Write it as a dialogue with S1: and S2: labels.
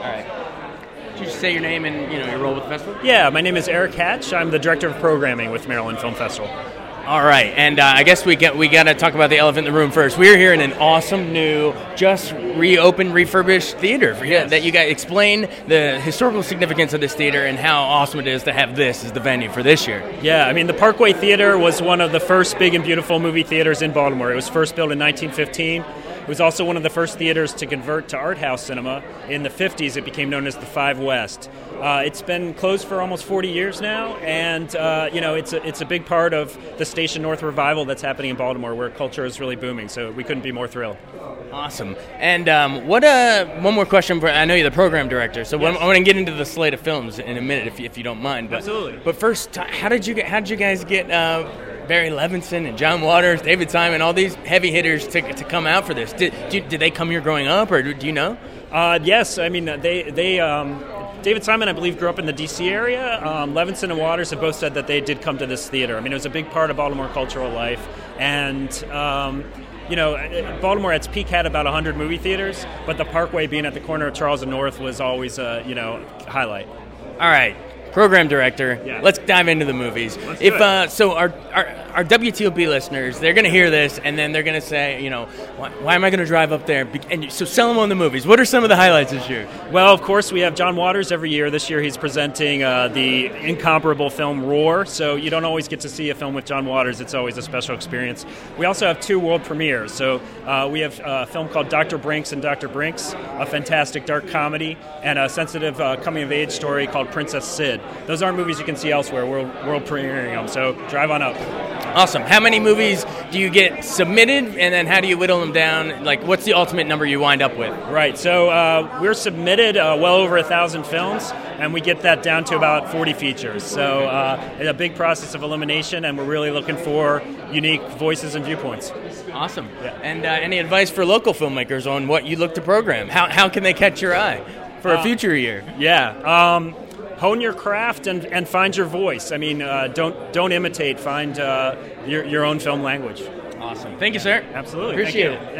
S1: right. Could you just say your name and your role with the festival?
S2: Yeah, my name is Eric Hatch. I'm the director of programming with Maryland Film Festival.
S1: All right, and I guess we got to talk about the elephant in the room first. We're here in an awesome new, just reopened, refurbished theater. That you guys explain the historical significance of this theater and how awesome it is to have this as the venue for this year.
S2: Yeah, I mean, the Parkway Theater was one of the first big and beautiful movie theaters in Baltimore. It was first built in 1915. It was also one of the first theaters to convert to art house cinema. In the 50s, it became known as the Five West. It's been closed for almost 40 years now, and it's a big part of the Station North revival that's happening in Baltimore, where culture is really booming. So we couldn't be more thrilled.
S1: Awesome. And one more question. I know you're the program director, so
S2: yes.
S1: I want to get into the slate of films in a minute, if you don't mind. But,
S2: absolutely. But
S1: first, how did you guys get Barry Levinson and John Waters, David Simon, all these heavy hitters to come out for this? Did they come here growing up, or do you know?
S2: Yes, I mean David Simon, I believe, grew up in the D.C. area. Levinson and Waters have both said that they did come to this theater. I mean, it was a big part of Baltimore cultural life, and Baltimore at its peak had about 100 movie theaters, but the Parkway being at the corner of Charles and North was always a highlight.
S1: All right. Program director,
S2: yeah.
S1: Let's dive into the movies. So our WTOP listeners, they're going to hear this, and then they're going to say, why am I going to drive up there? And so sell them on the movies. What are some of the highlights this year?
S2: Well, of course, we have John Waters every year. This year he's presenting the incomparable film Roar, so you don't always get to see a film with John Waters. It's always a special experience. We also have 2 world premieres. So we have a film called Dr. Brinks and Dr. Brinks, a fantastic dark comedy, and a sensitive coming-of-age story called Princess Sid. Those aren't movies you can see elsewhere. We're world premiering them, so drive on up.
S1: Awesome. How many movies do you get submitted, and then how do you whittle them down? Like, what's the ultimate number you wind up with?
S2: Right, so we're submitted well over 1,000 films, and we get that down to about 40 features. So it's a big process of elimination, and we're really looking for unique voices and viewpoints.
S1: Awesome. Yeah. And any advice for local filmmakers on what you look to program? How can they catch your eye for a future year?
S2: Yeah. Hone your craft and find your voice. I mean, don't imitate. Find your own film language.
S1: Awesome. Thank you, sir.
S2: Absolutely.
S1: Appreciate it.
S2: Yeah.